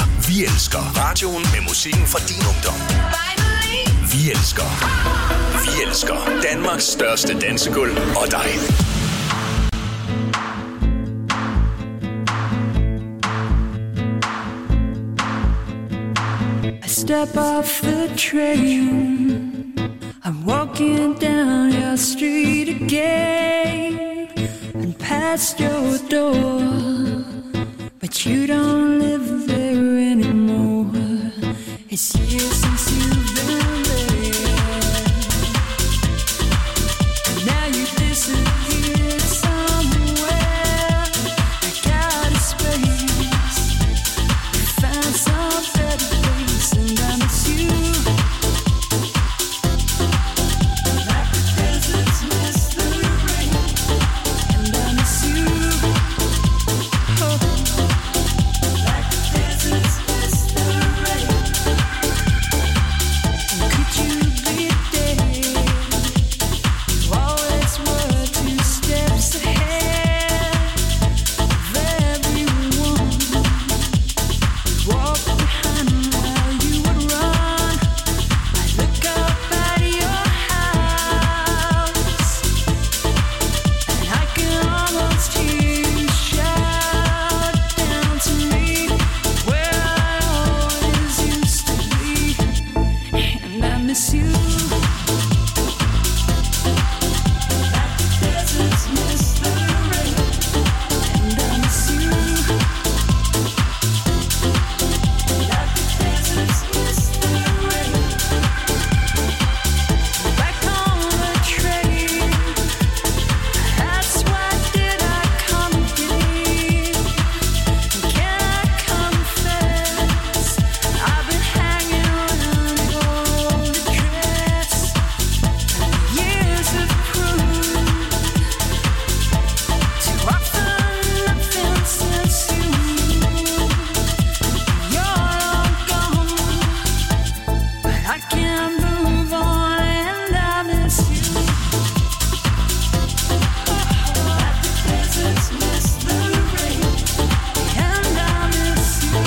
Vi elsker radioen med musikken fra din ungdom. Vi elsker Danmarks største dansegulv og dig. I step off the train, I'm walking down your street again and past your door, but you don't live there anymore. It's years since you've been there, and now you disappeared somewhere. I got a space, you found some better place, and I miss you like the deserts miss the rain, and I miss you like the deserts miss the rain. And could you be there? You always were 2 steps ahead of everyone. Walk behind while you would run. I look up at your house, and I can almost hear you shout down to me where I always used to be, and I miss you like the deserts miss the rain, and I miss you like the deserts miss the rain. Back on the train, that's why did I come again? Can I confess, I've been hanging around your old address, and the years have proved too often nothing since you moved. You're all gone, but I can't move on, and I miss you like the deserts miss the rain, and I miss you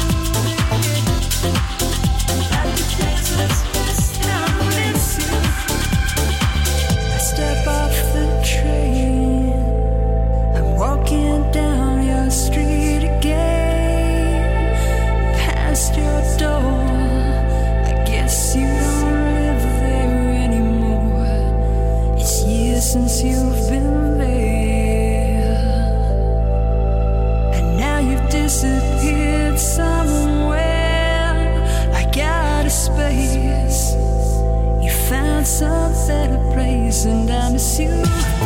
like the deserts miss the rain. I step off the train, I'm walking down your street again, past your door. I guess you don't live there anymore. It's years since you've been there, and now you've disappeared somewhere. I got a space, you found some better place, and I miss you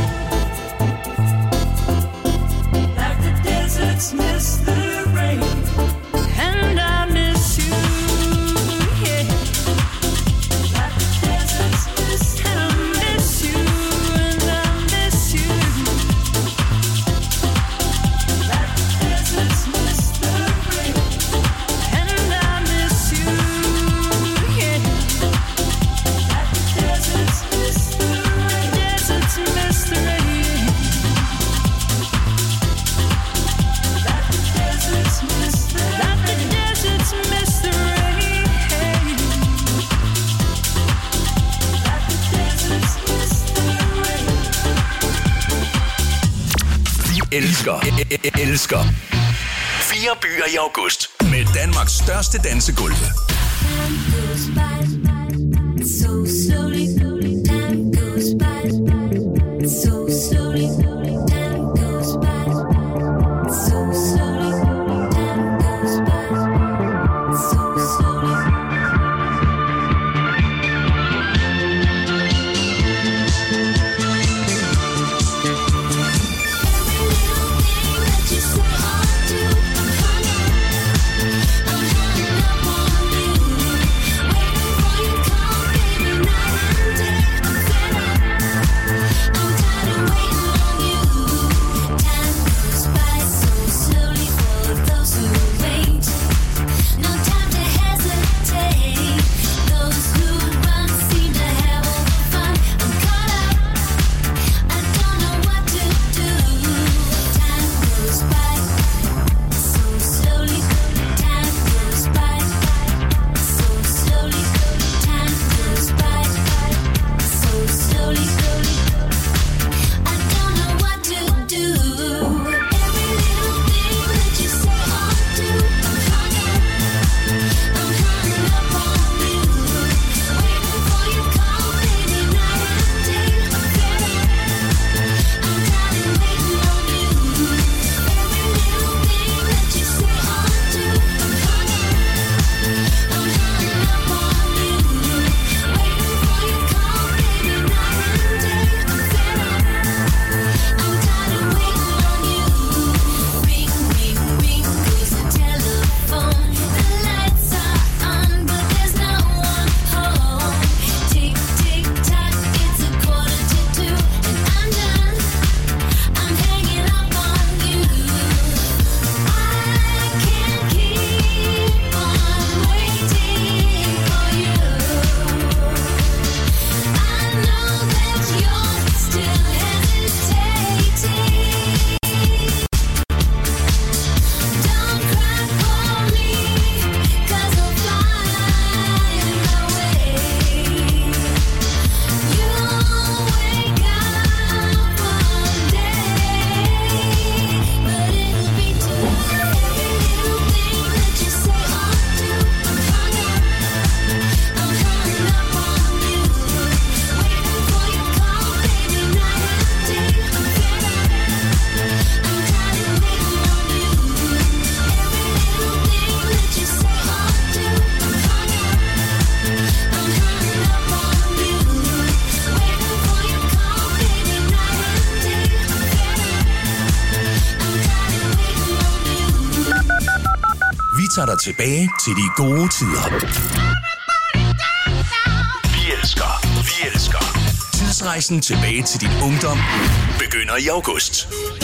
like the deserts miss the rain, and I miss you, yeah, like the deserts miss the rain. I miss you, and I miss you like the deserts miss the rain, and I miss you, yeah, like the deserts miss the rain. Deserts miss the rain, like the deserts miss the rain, like the deserts miss the rain, like the deserts miss the rain. Vi elsker 4 byer i august med Danmarks største dansegulv. Time goes by so slowly, time goes by so slowly, time goes by so slowly, time goes by so slowly. I'm hanging up on you, waiting for your call, baby, night and tager dig tilbage til de gode tider. Vi elsker. Tidsrejsen tilbage til din ungdom begynder i august.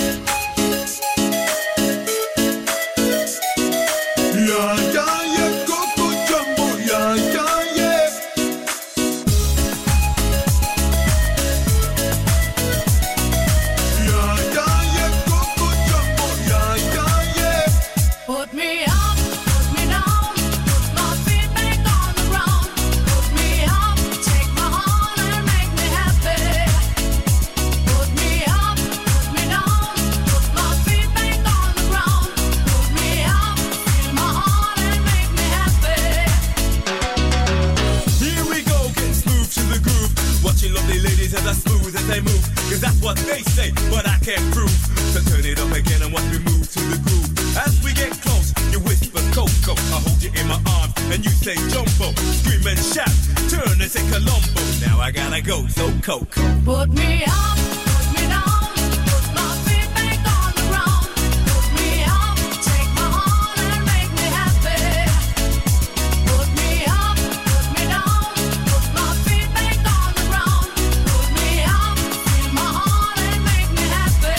What they say, but I can't prove. So turn it up again and watch me move to the groove. As we get close, you whisper Coco. I hold you in my arms and you say Jumbo. Scream and shout, turn and say Columbo. Now I gotta go, so Coco. Put me up, put me down, put my feet back on the ground. Put me up, take my heart and make me happy. Put me up, put me down, put my feet back on the ground. Put me up, feel my heart and make me happy.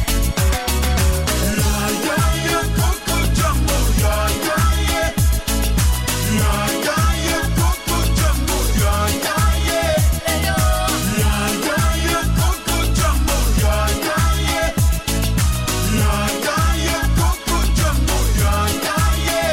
Yeah, yeah, yeah, Coco Jumbo, yeah, yeah, yeah. Yeah, yeah, yeah, Coco Jumbo, yeah, yeah, yeah. Yeah, yeah, yeah, Coco Jumbo, yeah, yeah, yeah. Yeah, yeah, yeah, Coco Jumbo, yeah, yeah, yeah.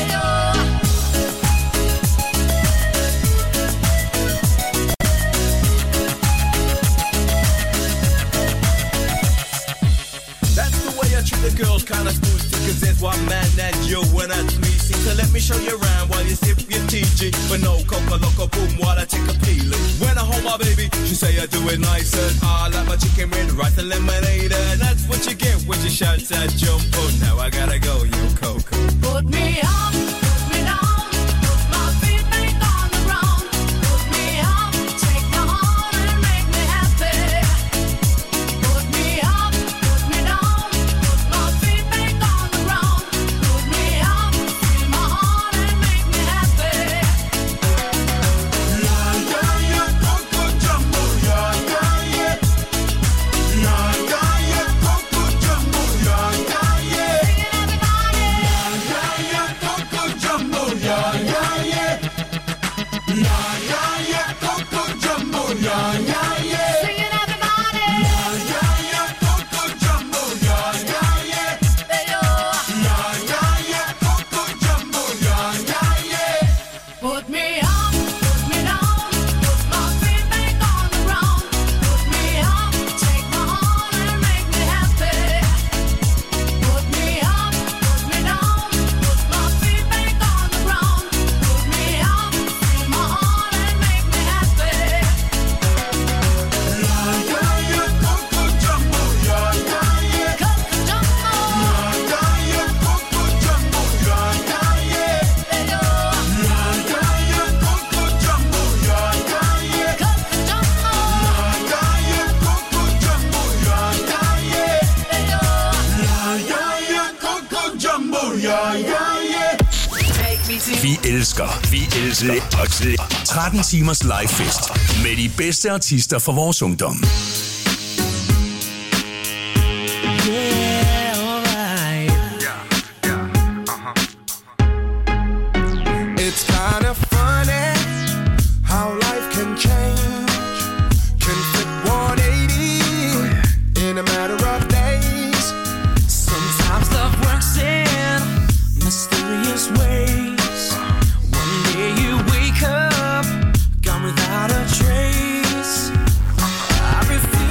That's the way I treat the girls, kinda smooth too, 'cause there's one man that you and that's me. See, so let me show you around while you sip your TG. But no coca loco boom while I take a peeling. When I hold my baby, she say I do it nice and I like my chicken with rice and lemonade. And that's what you get when she shouts at Jumbo. Now I gotta go, yo Coco. Put me up, put me down, put my feet back on the ground. Put me up, take my heart and make me happy. Put me up, put me down, put my feet back on the ground. Put me up, feel my heart and make me happy. Yeah, yeah, yeah, Coco Jumbo, yeah, yeah, yeah. Yeah, yeah, yeah, Coco Jumbo, yeah, yeah, yeah. Singing everybody. Yeah, yeah, Coco Jumbo, yeah, yeah, yeah. Yeah, yeah, yeah, Coco Jumbo, yeah, yeah, yeah. Singing everybody. Yeah, yeah, Coco Jumbo, yeah, yeah, yeah. Hey, yo. Yeah, yeah, Coco Jumbo, yeah, yeah, yeah. Put me up, put me down, put my feet back on the ground. Put me up, take my heart and make me happy. Put me up, put me down, put my feet back on the ground. Put me up, feel my heart and make me happy. Yeah, yeah, yeah, Coco Jumbo, yeah, yeah, yeah. Coco Jumbo. Yeah, yeah, Coco Jumbo, yeah, yeah, yeah. Hey, yo. Yeah, yeah, Coco Jumbo, yeah, yeah, yeah. Coco Jumbo. Yeah, yeah, Coco Jumbo, yeah, yeah, yeah. Hey, yo. Yeah, yeah, Coco Jumbo, yeah, yeah, yeah. Vi elsker 13 timers livefest med de bedste artister fra vores ungdom. It's kind of funny how life can change, can flip 180 in a matter of days. Sometimes love works in mysterious ways. One day you wake up, gone without a trace. I refuse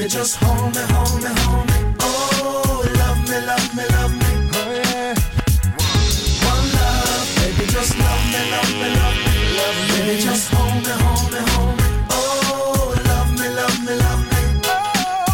Baby, just hold me, hold me, hold me. Oh, love me, love me, love me. Oh, yeah. One love, baby, just love me, love me, love me. Love me. Baby, just hold me, hold me, hold me. Oh, love me, love me, love me. Oh.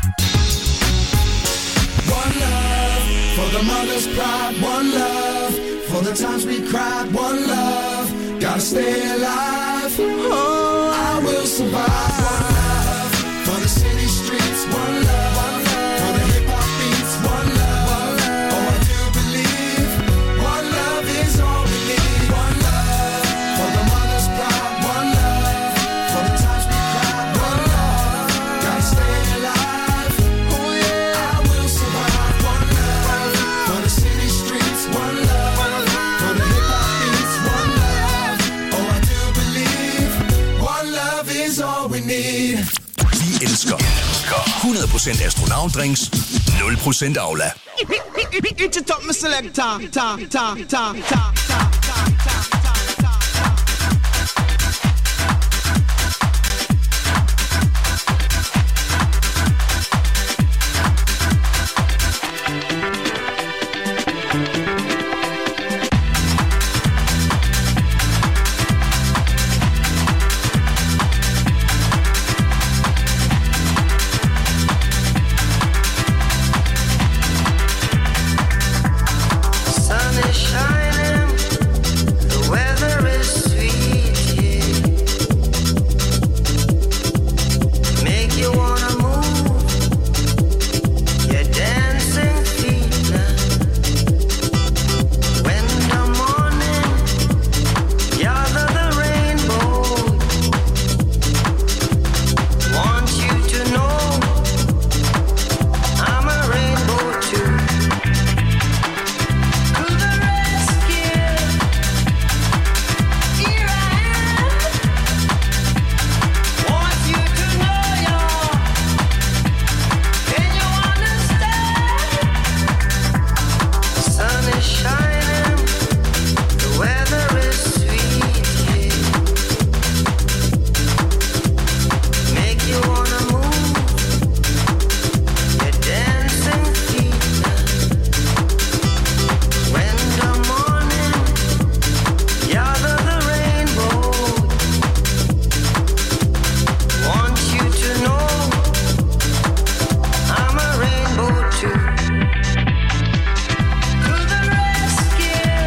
One love for the mother's pride. One love for the times we cried. One love, gotta stay alive. Oh, I will survive. One love for the city streets. One love for the hip hop beats. One love, oh I do believe. One love is all we need. One love for the mother's pride. One love for the times we cried. One love, gotta stay alive. Oh yeah, I will survive. One love for the city streets. One love for the hip hop beats. One love, oh I do believe. One love is all we need. Vi elsker 100% astronautdrinks, 0% Aula. It's a top, my selector. Ta. Sun is shining, the weather is sweet, yeah. Make you wanna move your dancing feet now. When the morning gather the rainbow, want you to know I'm a rainbow too. To the rescue, here I am. Want you to know you're. Can you understand? Sun is shining, the weather is sweet, yeah. Make you wanna move your dancing feet now. When the morning gather the rainbow, want you to know I'm a rainbow too. To the rescue,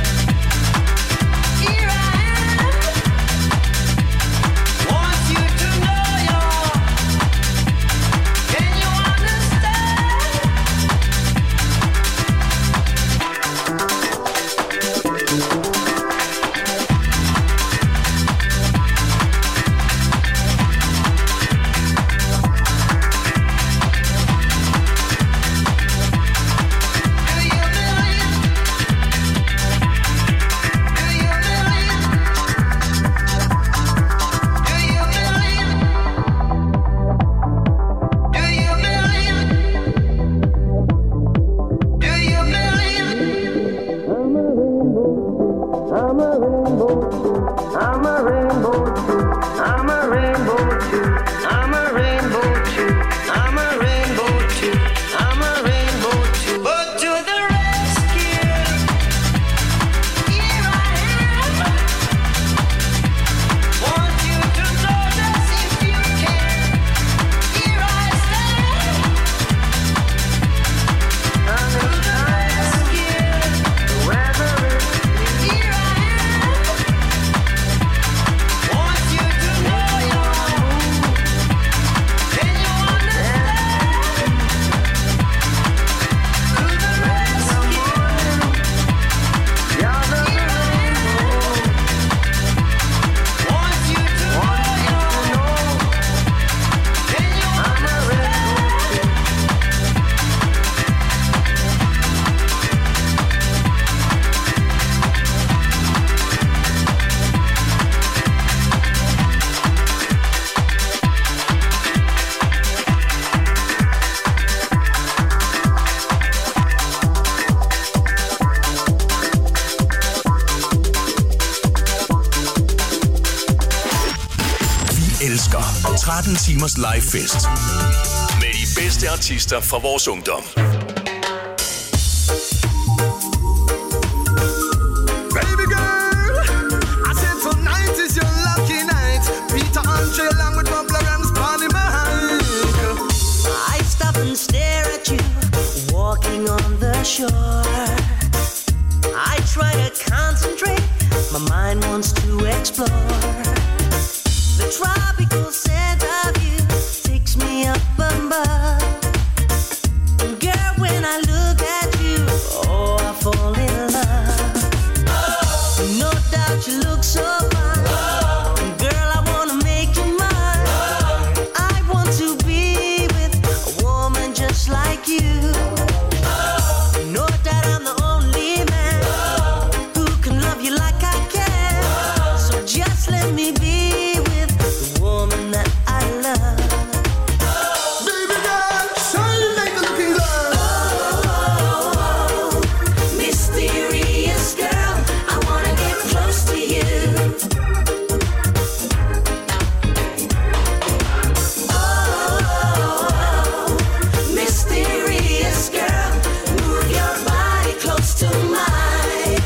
here I am. Want you to know you're. Can you understand? Do you believe? Do you believe? Do you believe? Do you believe? Do you believe? I'm a rainbow too. I'm a rainbow too. I'm a rainbow too. I'm a rainbow too. I'm a rainbow too. I'm a rainbow too. But to the rescue, here I am. Want you to know that if you can, here I stand. To the rescue, the weather is here I am. Want you to know you're. Can you understand? To the rescue, gather the rainbow. Want you to know you're. Can you understand? Vi elsker 13 timers live fest. bedste artister fra vores ungdom. Baby girl, I said tonight is your lucky night. Peter Andre along with Bubbler and Sparty Mike. I stop and stare at you, walking on the shore. I try to concentrate, my mind wants to explore. The tropical scent of you takes me up above. Girl, when I look at you, oh, I fall in love. No doubt you look so fine. Girl, I wanna make you mine. I want to be with a woman just like you. No doubt I'm the only man who can love you like I can. So just let me be with the woman that I love. Baby girl, shine like a looking girl. Mysterious girl, I wanna get close to you. Oh, mysterious girl, move your body close to mine.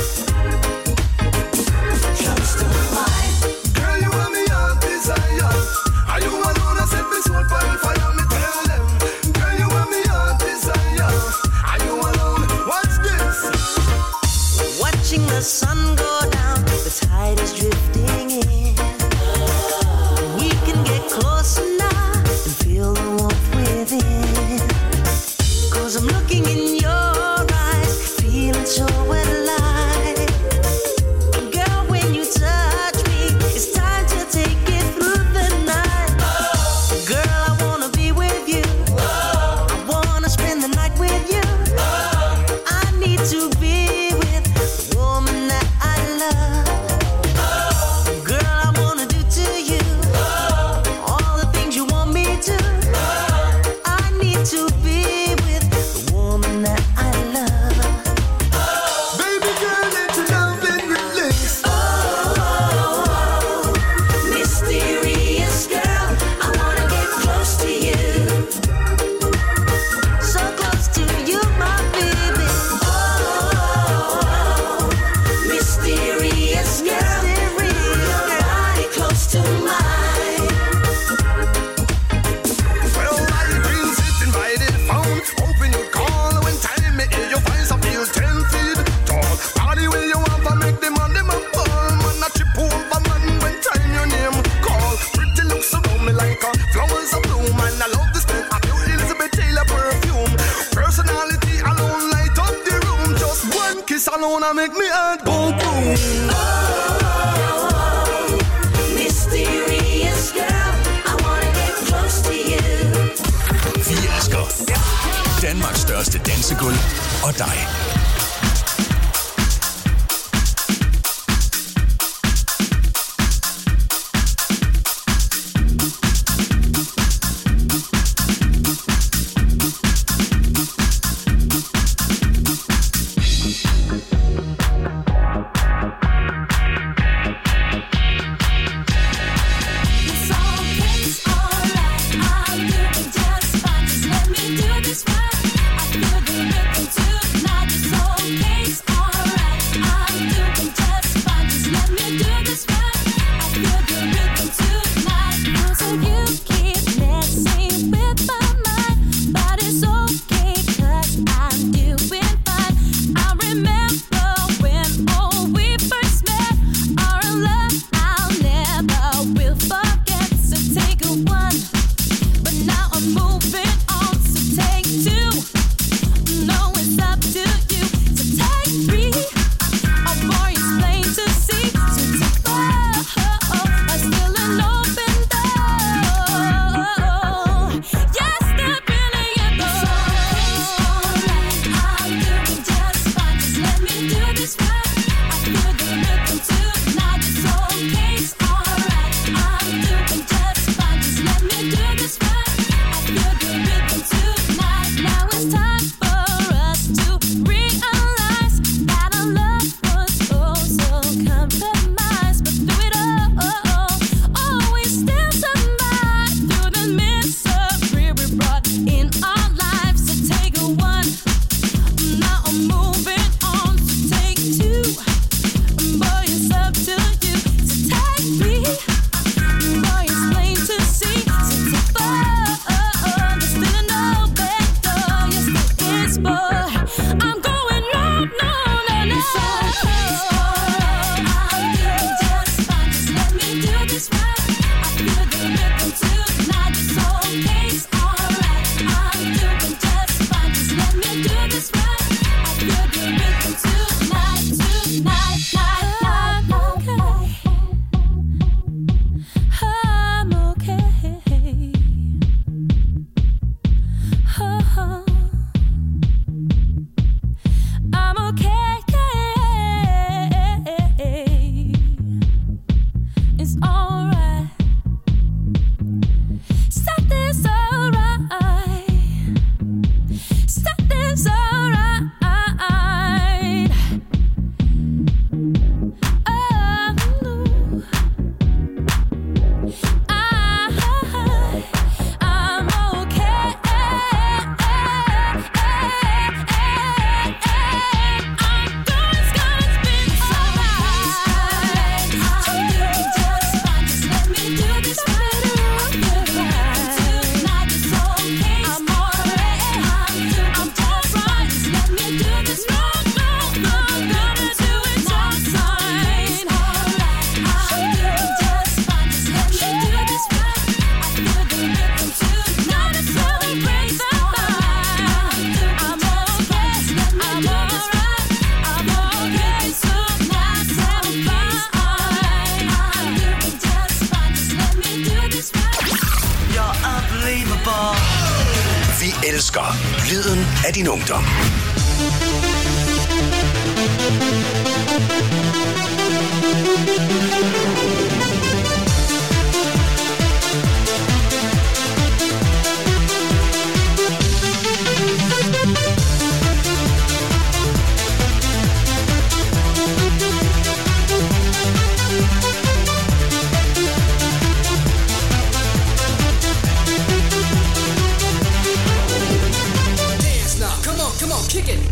Close to mine. Girl, you are me heart desire. Are you alone? I set me soul on fire. Me tell them. Girl, you are me heart desire. Are you alone? What's this? Watching the sun go down, the tide is drifting in. We can get closer now and feel the warmth within. 'Cause I'm looking in your eyes, feeling so alive. Girl, when you touch me, it's time to take it through the night. Girl, I wanna be with you. I wanna spend the night with you. I need to be with the woman that I love. Girl, I wanna do to you all the things you want me to. I need to be with the woman that I love. Baby girl, let your love and release. Oh, mysterious girl, I wanna get close to you. So close to you, my baby. Oh, mysterious girl, move your body close to mine. Well, I've been sitting by the phone, hoping you'd call when time me hear your voice. I feel 10 feet tall. Party where you want to make them on them a ball. Man, I chip over man when time your name call. Pretty looks around me like a flowers of bloom. And I love the smell of your Elizabeth Taylor perfume. Personality alone light up the room. Just one kiss alone I make me heart go boom. Oh, mysterious girl, I wanna get close to you. Vi elsker Danmarks største dansegulv og dig. It's alright, I'll do it just fine. Just let me do this right. I feel the rhythm tonight. It's all Vi elsker lyden af din ungdom. Kick it.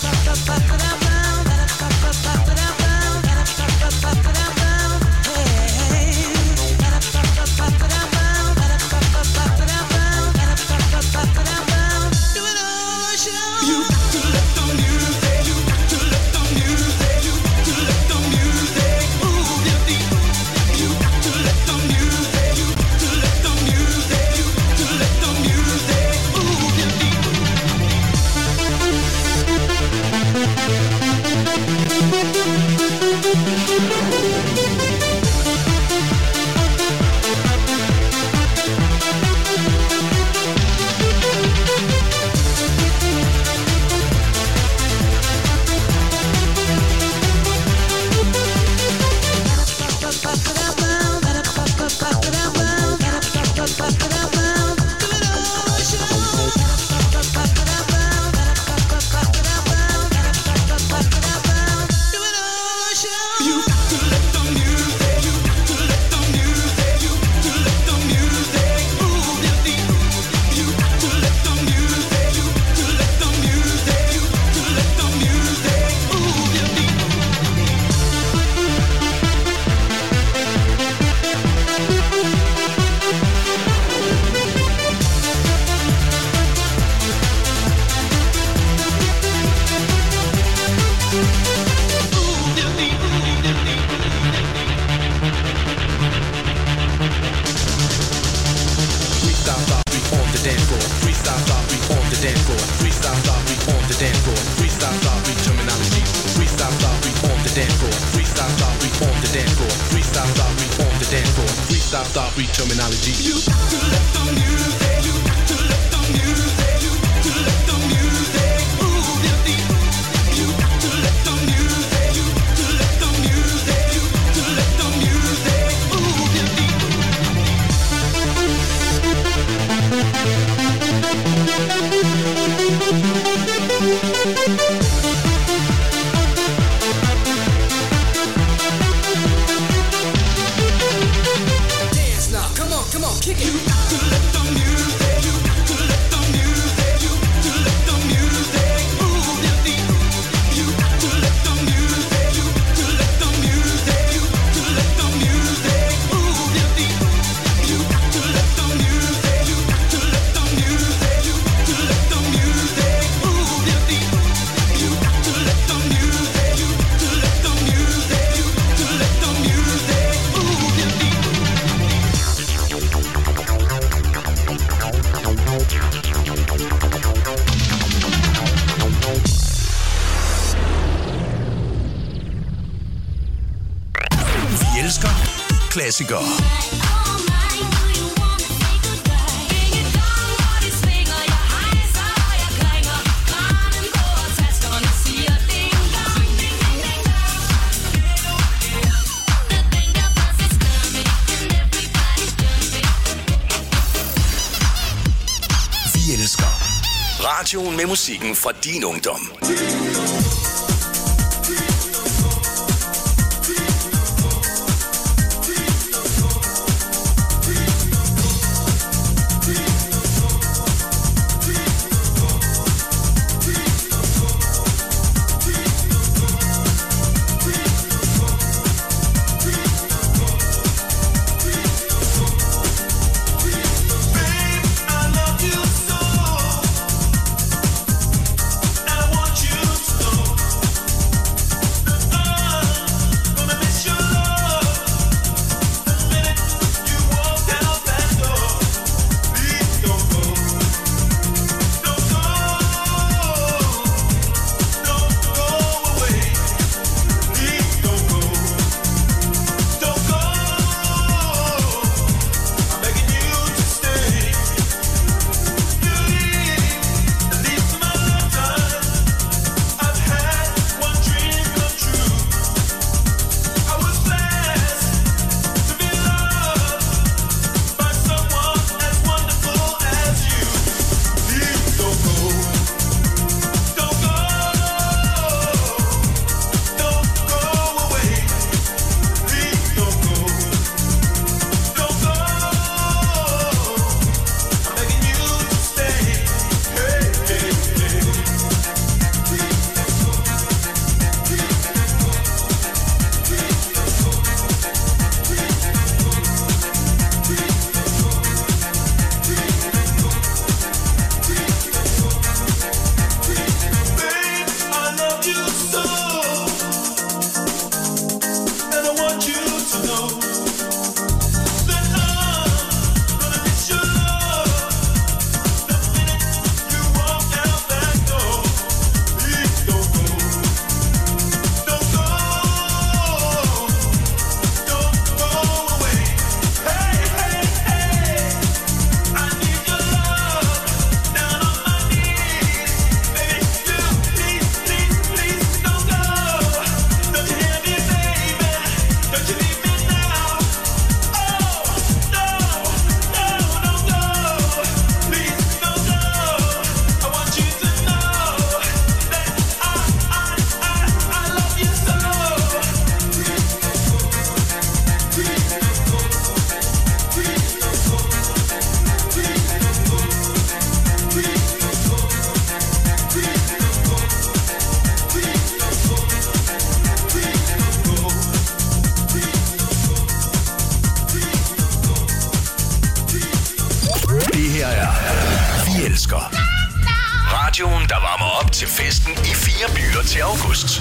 Klassikere. Vi elsker radioen med musikken fra din ungdom. I want you to know elsker. Radioen, der varmer op til festen i 4 byer til august.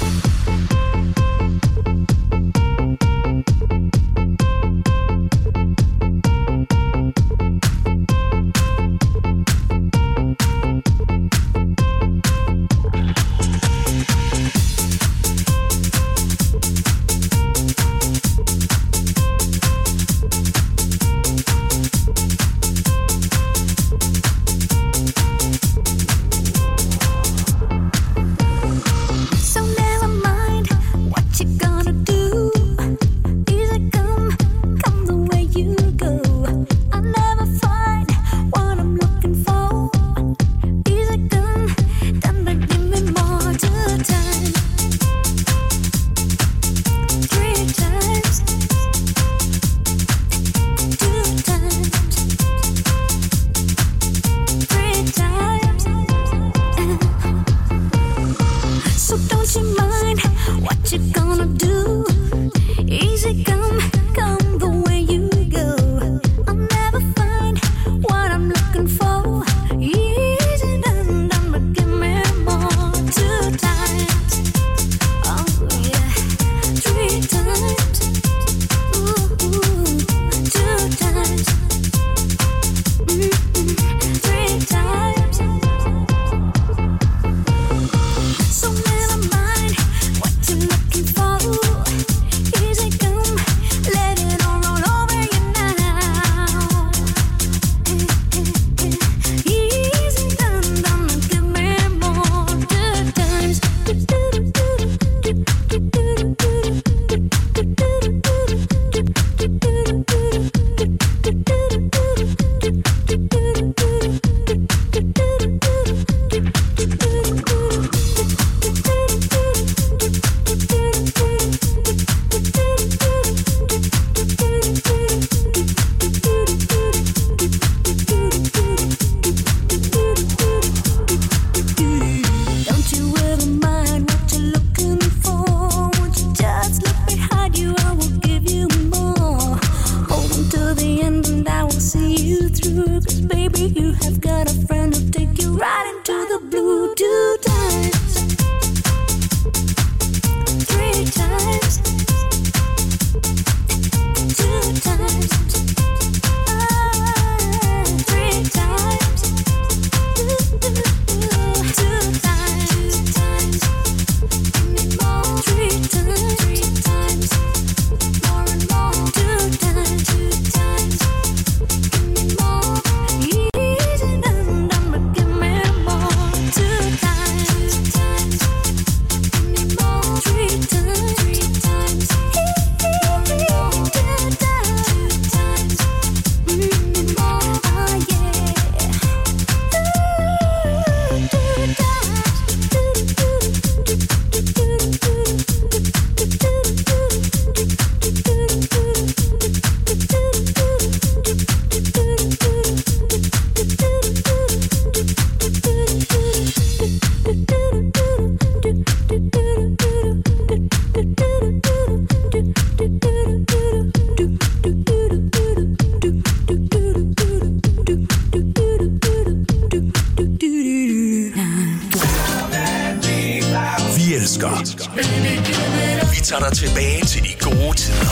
Vi tager dig tilbage til de gode tider.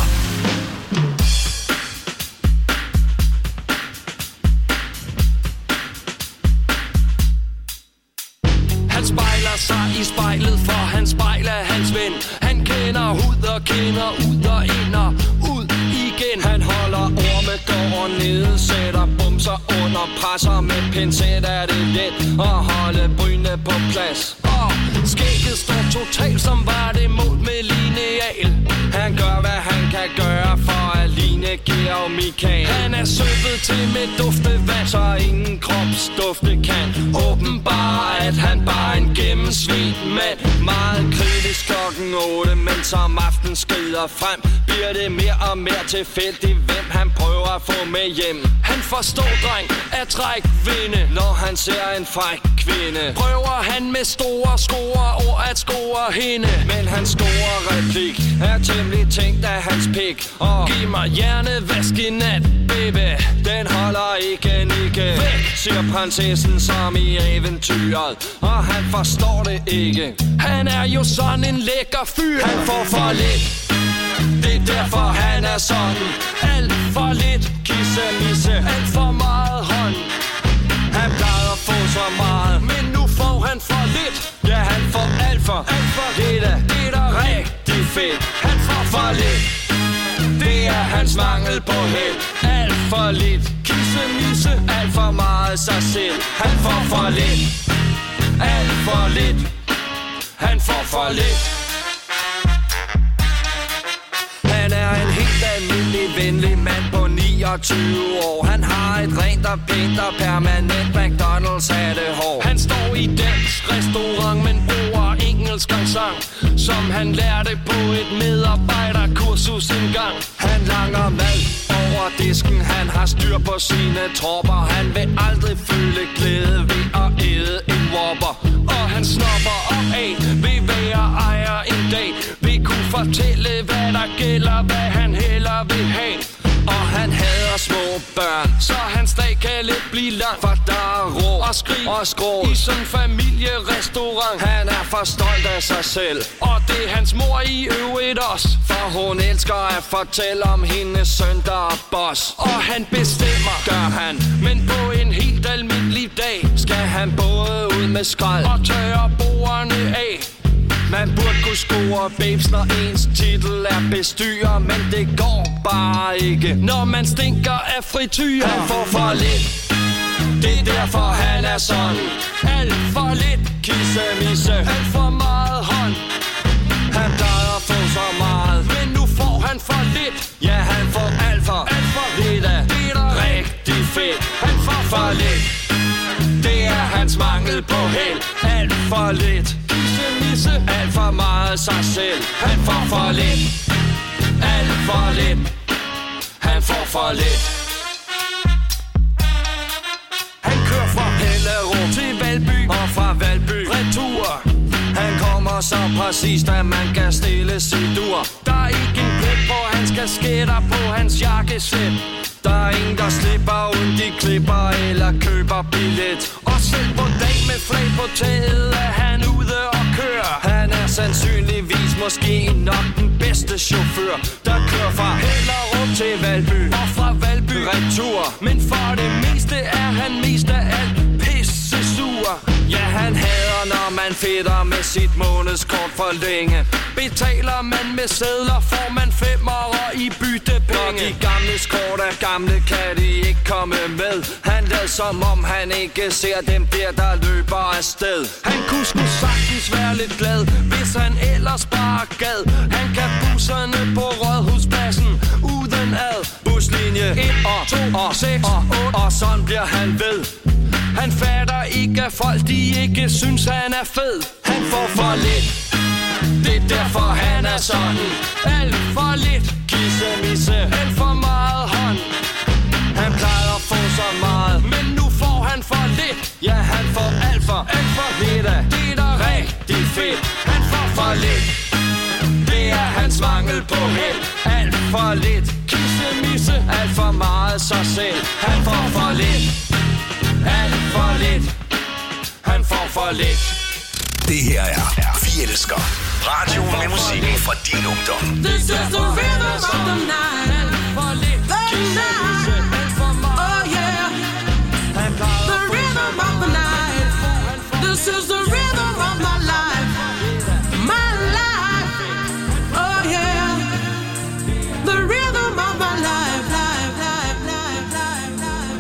Han spejler sig i spejlet, for han spejler hans ven. Han kender hud og kender ud og ind og ud igen. Han holder ormegården nede, sætter bumser under, presser med pincet er det let og holde brynene på plads. Og skægget står totalt som var det mål med lineal. Han gør hvad han kan gøre for at ligne Georg Michael. Han er søbet til med duftevand, så ingen kropsdufte kan åbenbare, at han bare er en gennemsvedt mand. Meget kritisk klokken 8, men som aften skrider frem, bliver det mere og mere tilfældigt, hvem han prøver at få med hjem. Han forstår dreng at trække vinde, når han ser en fræk kvinde. Prøver han med store score at score hende. Men hans store replik er temmelig tænkt af hans pik. Og giv mig hjernevask i nat, baby. Den holder ikke nikke. Væk, siger prinsessen som i eventyret. Og han forstår det ikke. Han er jo sådan en lækker fyr. Han får for lidt. Det er derfor han er sådan. Alt for lidt kissemisse. Alt for meget hånd. Han plejede at få så meget, men nu får han for lidt. Ja, han får alt for lidt. Det er da rigtig fedt. Han får for lidt. Det er hans mangel på held. Alt for lidt kissemisse. Alt for meget sig selv. Han får for lidt. Alt for lidt. Han får for lidt. Han er en helt almindelig, venlig mand på 29 år. Han har et rent og pænt og permanent McDonald's hattehår. Han står i dansk restaurant, men bruger engelsk sang, som han lærte på et medarbejderkursus engang. Han langer mad over disken, han har styr på sine tropper. Han vil aldrig føle glæde ved at æde en Whopper. Og han snopper op af ved hver ejer en dag. Vi kunne fortælle hvad der gælder, hvad han heller vil have. Og han hader små børn, så hans dag kan let blive lang. For der er råb og skrig og skrå i sådan en familierestaurant. Han er for stolt af sig selv, og det er hans mor i øvrigt også. For hun elsker at fortælle om hendes søn, der er boss. Og han bestemmer, gør han, men på en helt almindelig dag skal han både ud med skrald og tørre bordene af. Man burde kunne score babes, når ens titel er bestyrer. Men det går bare ikke, når man stinker af frityr. Han får for lidt. Det er derfor han er sådan. Alt for lidt kissemisse. Alt for meget hånd. Han plejede at få så meget, men nu får han for lidt. Ja, han får alt for lidt af det er rigtig fedt. Han får for lidt. Det er hans mangel på held. Alt for lidt kissemisse. Alt for meget sig selv. Han får for lidt. Alt for lidt. Han får for lidt. Han kører fra Hellerup til Valby og fra Valby retur. Han kommer så præcis, da man kan stille sit ur. Der er ikke en plet på hans kasketter på hans jakkesæt. Der er ingen, der slipper uden de klipper eller køber billet. Og selv på dag med flag på taget er han ude og kører. Han er sandsynligvis måske nok den bedste chauffør, der kører fra Hellerup til Valby og fra Valby retur. Men for det meste er han mest af alt pisse sur. Ja, han hader, når man fedter med sit månedskort for længe. Betaler man med sedler, får man 5'ere i byttepenge. Når de gamle kort er gamle, kan de ikke komme med. Han lader som om han ikke ser dem der løber afsted. Han kunne sgu sagtens være lidt glad, hvis han ellers bare gad. Han kan busserne på Rådhuspladsen uden ad. Buslinje 1 og 2 og 6 og 8, og sådan bliver han ved. Han fatter ikke, at folk de ikke synes, han er fed. Han får for lidt. Det er derfor han er sådan. Alt for lidt kissemisse. Alt for meget hånd. Han plejede at få så meget, men nu får han for lidt. Ja, han får alt for lidt af det er da rigtig fedt. Han får for lidt. Det er hans mangel på held. Alt for lidt kissemisse. Alt for meget sig selv. Han får for lidt. Alt for lidt. Han får for lidt. Det her er Vi Elsker. Radioen med musikken fra din ungdom. This is the rhythm of the night. The night. Oh yeah. The rhythm of the night. This is the rhythm of my life. My life. Oh yeah. The rhythm of my life. Life, life, life, life, life.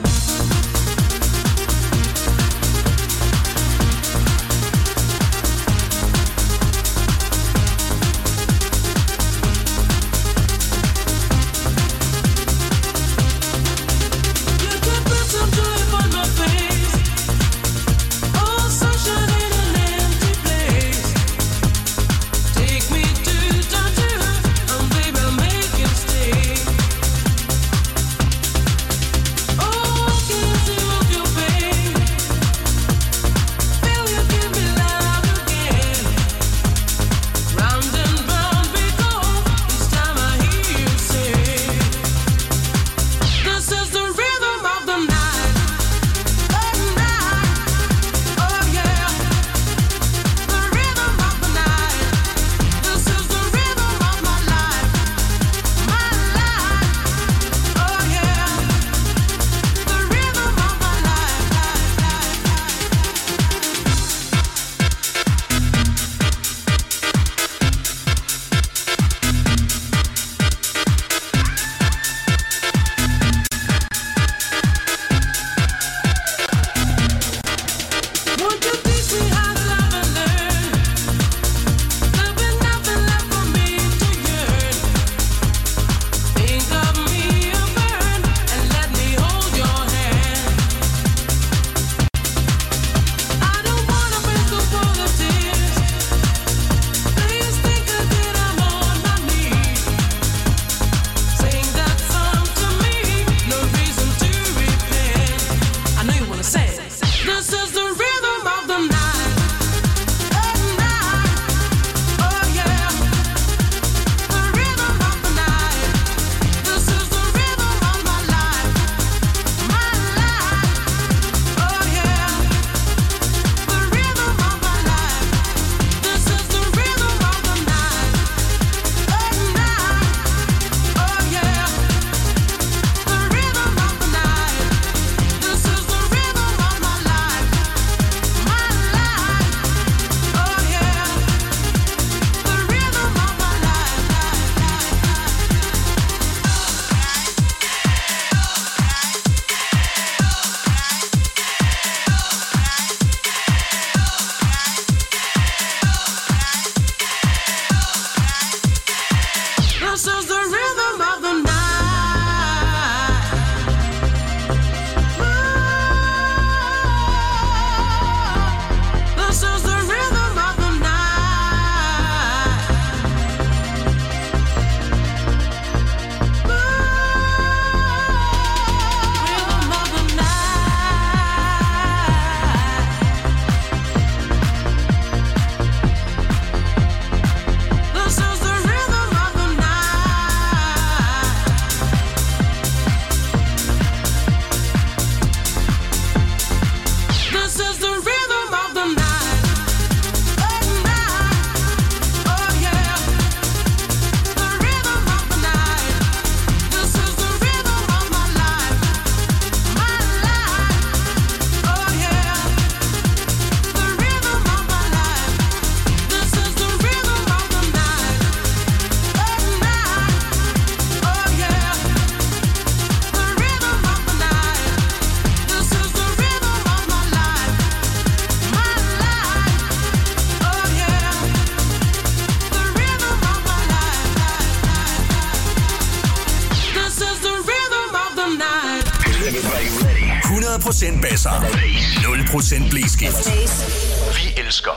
100% basser. 0% blæskift. Vi elsker.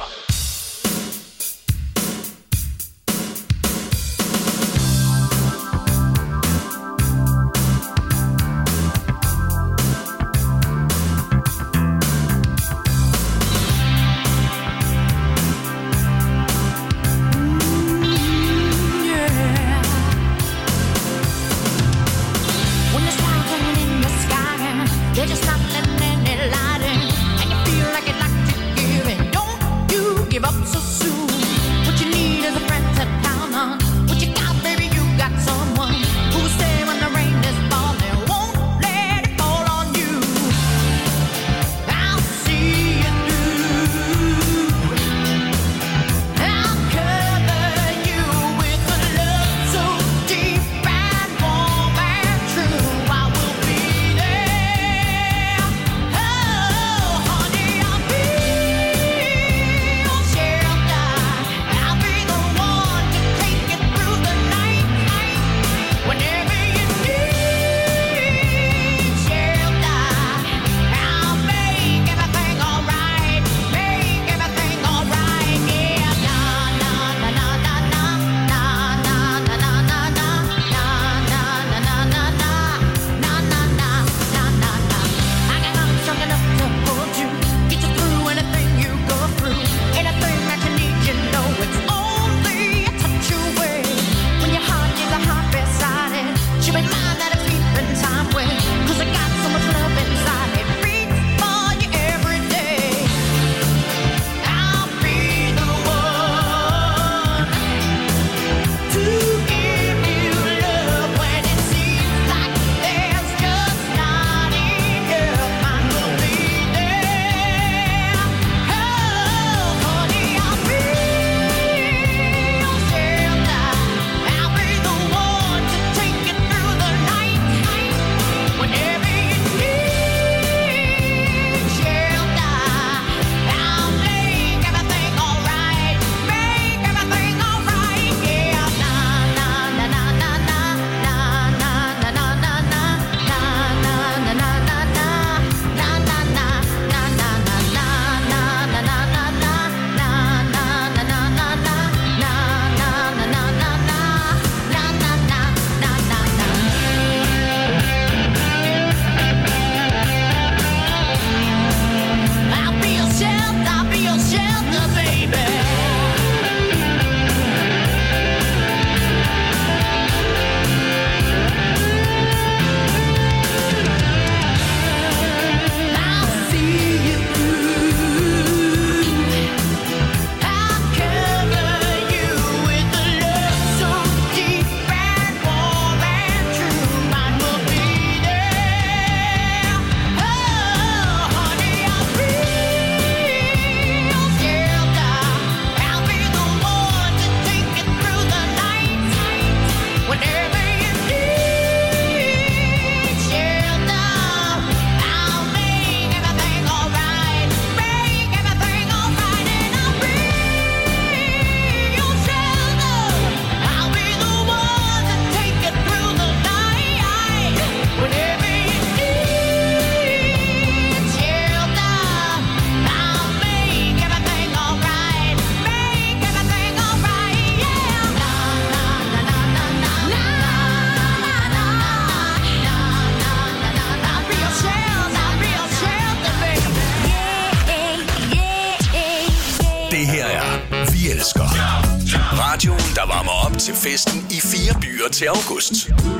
Radioen, der varmer op til festen i 4 byer til august.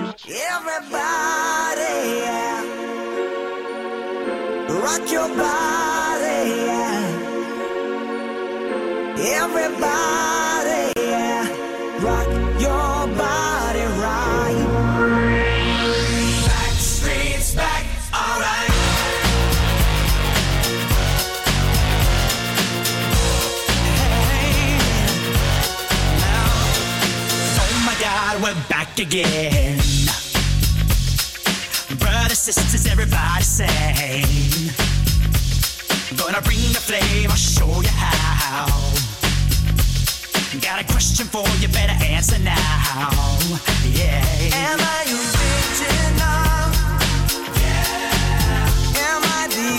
Everybody, yeah. Rock your body, yeah. Everybody, yeah. Rock your body right. Backstreet's back, alright. We're back again. Brothers, sisters, everybody sing. Gonna bring the flame, I'll show you how. Got a question for you, better answer now. Yeah. Am I original? Yeah. Am I the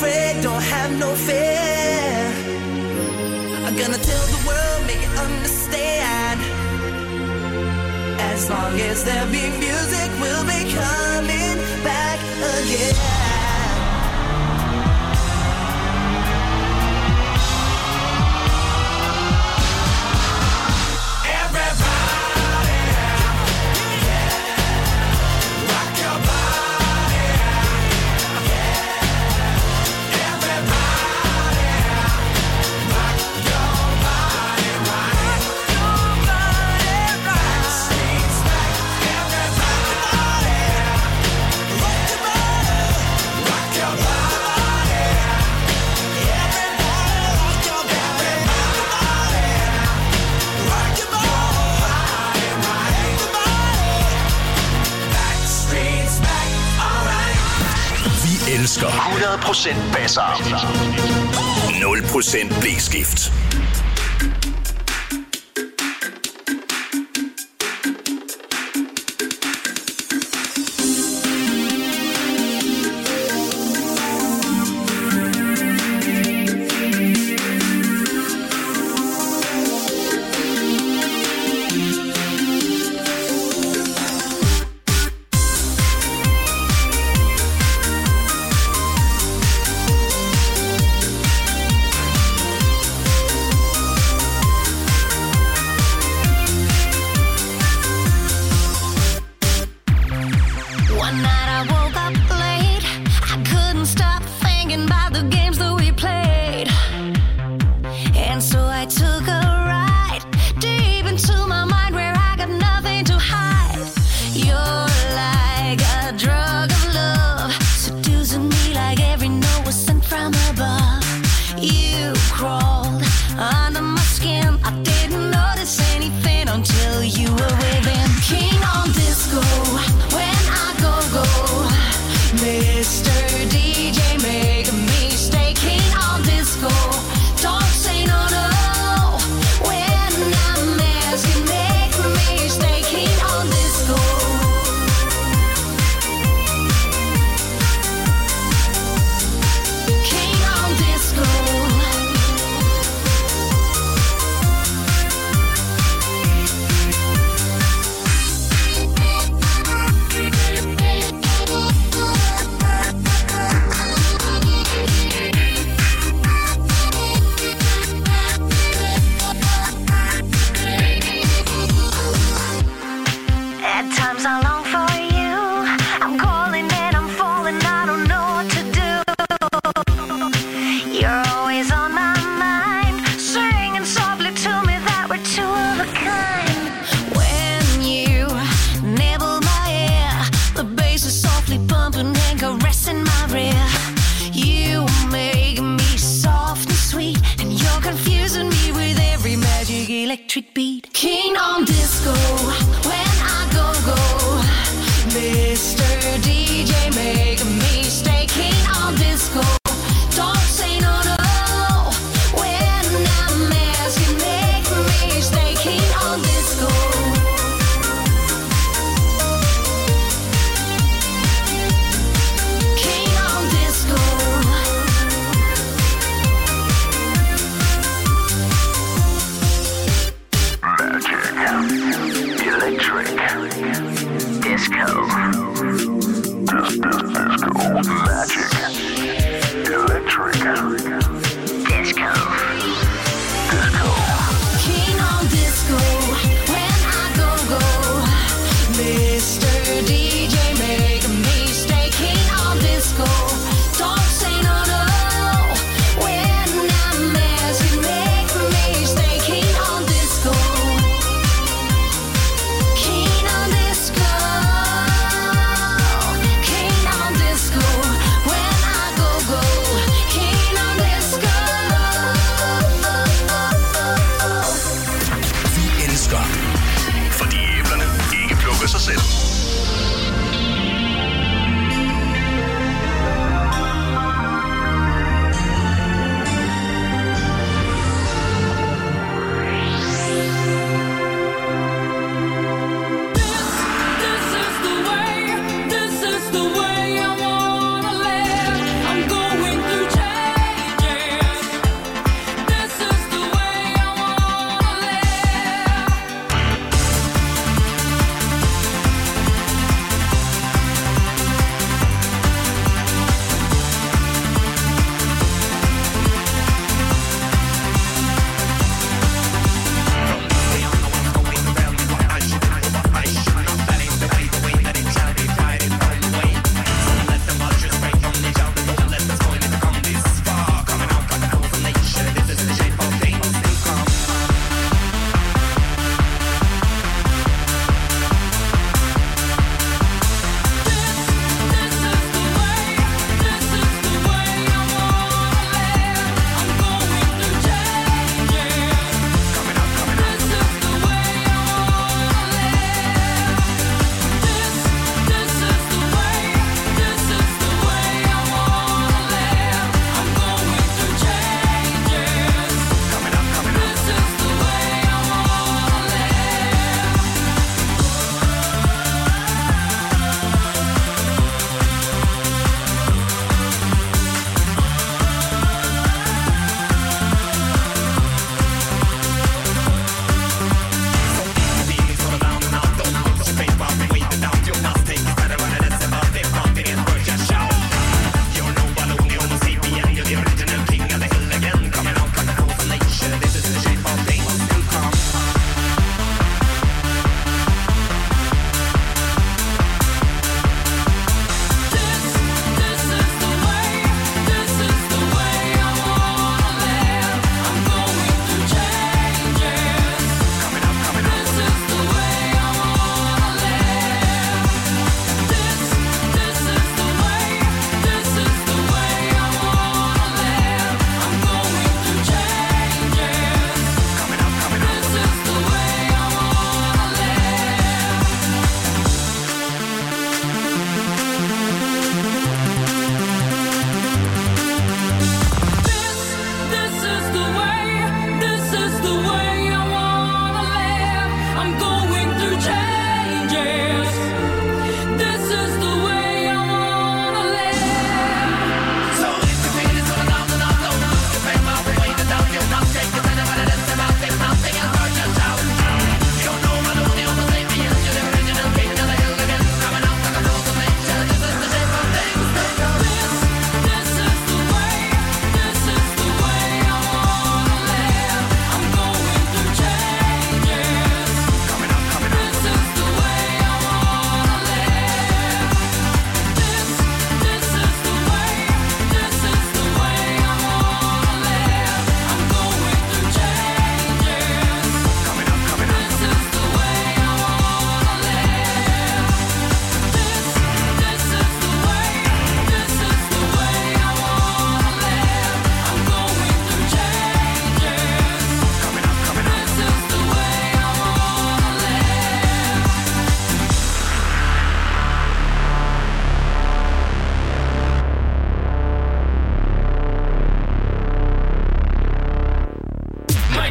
afraid, don't have no fear. I'm gonna tell the world, make it understand. As long as there be music, we'll be coming back again. Elsker 100% basser. 0% blæskift. Electric beat, keen on disco. When I go, Mr. DJ, make me stay keen on disco. Don't say no, no. When I'm asking, make me stay keen on disco. Keen on disco. Electric disco. Disco magic. Electric disco. Disco. Keen on disco. When I go, Mr. DJ, make me stay keen on disco. Don't say no, no. When I'm asking, make me stay keen on disco. Keen on disco. Keen on disco. When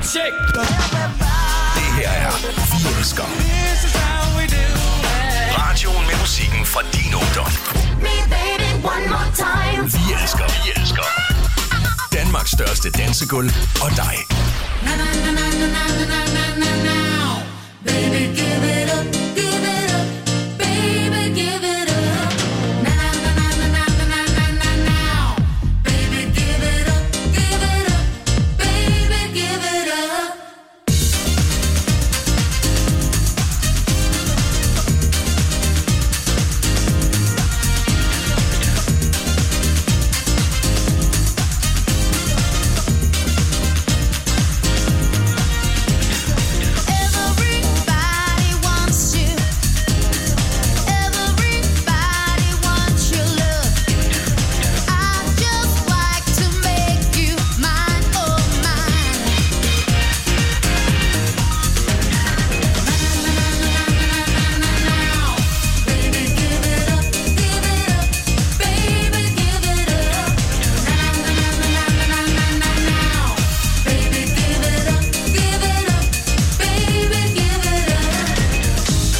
check. Det her er Vi Elsker. Radioen med musikken fra din ungdom. Vi elsker. Vi elsker. Danmarks største dansegulv og dig. Baby,